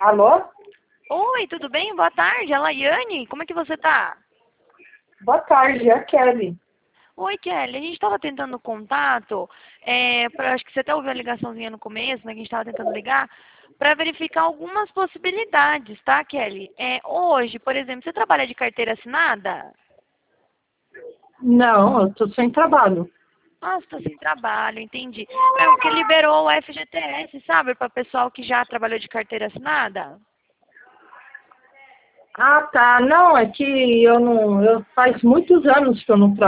Alô? Oi, tudo bem? Boa tarde, a Laiane. Como é que você tá? Boa tarde, é a Kelly. Oi, Kelly. A gente estava tentando contato, acho que você até ouviu a ligaçãozinha no começo, né, que a gente estava tentando ligar, para verificar algumas possibilidades, tá, Kelly? Hoje, por exemplo, você trabalha de carteira assinada? Não, eu tô sem trabalho. Ah, você está sem trabalho, entendi. Não, porque liberou o FGTS, sabe, para pessoal que já trabalhou de carteira assinada? Ah, tá. Não, é que eu não. Faz muitos anos que eu não trabalho.